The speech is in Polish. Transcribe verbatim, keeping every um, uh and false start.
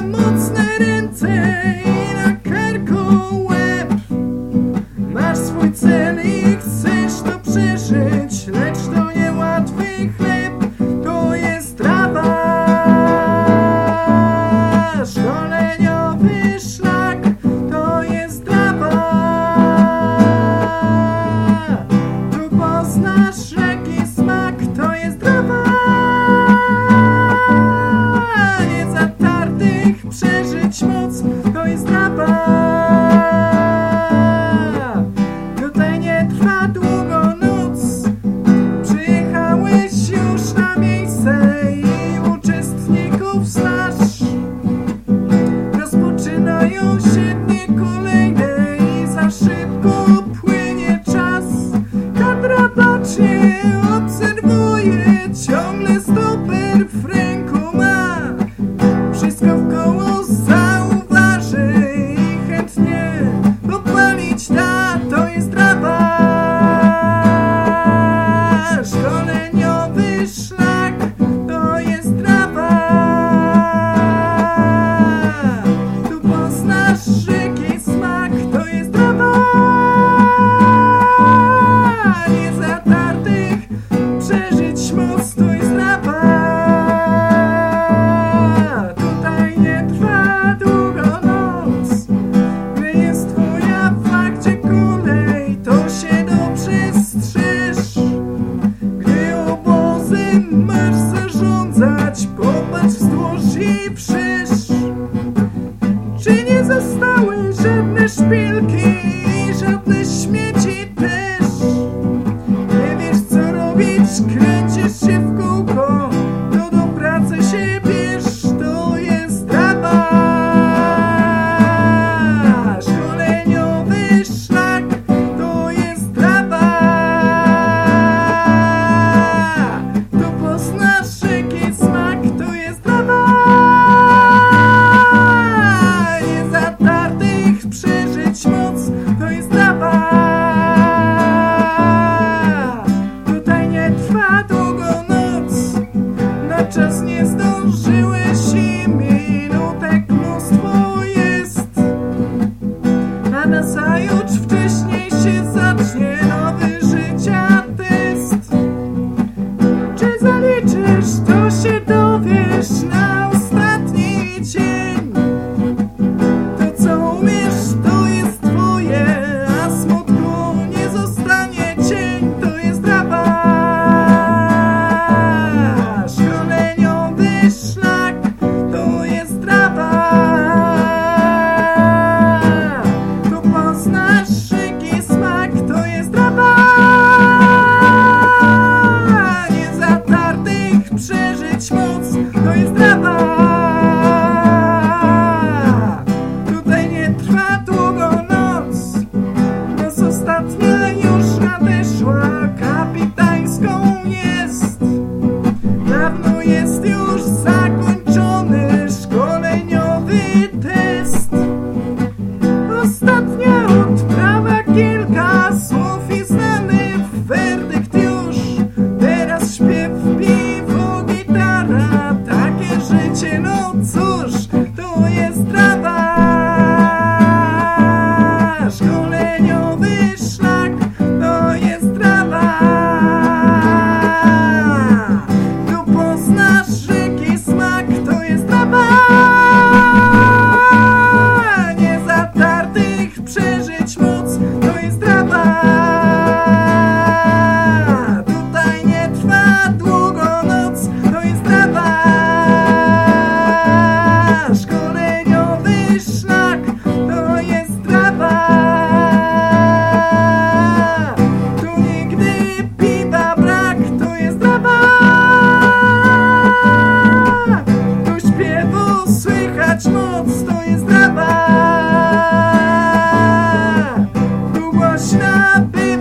mocne ręce i na karku łeb. Masz swój cel i chcesz to przeżyć, lecz to niełatwy chleb, to jest drawa. Szkoleniowy szlak, to jest drawa. Tu poznasz rzeki smak, to jest drawa. Niezatartych przeżyć moc, to jest drawa. Tutaj nie trwa długo noc, przyjechałeś już na miejsce i uczestników znasz. Rozpoczynają się dni kolejne i za szybko płynie czas. Kadra bacznie obserwuje, ciągle stoper w ręku ma. Wszystko wkoło zauważy i chętnie popalić da, to jest drawa. Szkoleniowy szlak, to jest drawa. Tu poznasz rzeki smak, to jest drawa. Niezatartych przeżyć moc, to jest drawa. Tutaj nie trwa długo noc, gdy jest twoja w fakcie kolej, to się dobrze strzeż. Gdy obozem masz zarządzać, popatrz wzdłuż i wszerz. Czy nie zostały żadne szpilki i żadne śmieci też? Nie wiesz co robić, kręcisz się w kółko, to do pracy się bierz, to jest drawa. Szkoleniowy szlak, to jest drawa. Tu poznasz rzeki smak, to jest drawa. Niezatartych przeżyć moc, to jest drawa. Tutaj nie trwa długo noc, na czas nie zdążyłeś i minutek mnóstwo jest. A nazajutrz wcześniej się zacznie nowy życia test. Czy zaliczysz, to się dowiesz na ostatni dzień. To co umiesz, to jest twoje, a smutku nie zostanie cień, to jest drawa. Szkoleniowy szlak, to jest drawa. Tu poznasz rzeki smak, to jest drawa. Niezatartych przeżyć moc, to jest drawa. Tutaj nie trwa długo noc, noc ostatnia już nadeszła, kapitańską jest. Dawno jest już zakończony szkoleniowy test. Ostatnia odprawa, kilka słów i znany werdykt już. Teraz śpiew, piwo, gitara, takie życie, no cóż, to jest drawa. Szkoleniowy szlak, to jest drawa. Tu poznasz rzeki smak, to jest drawa. Niezatartych przeżyć moc, to jest drawa. Tutaj nie trwa długo noc, to jest drawa. Szkoleniowy szlak, to jest drawa. Tu nigdy piwa brak, to jest drawa. Tu śpiewu słychać moc, to jest drawa. Tu głośna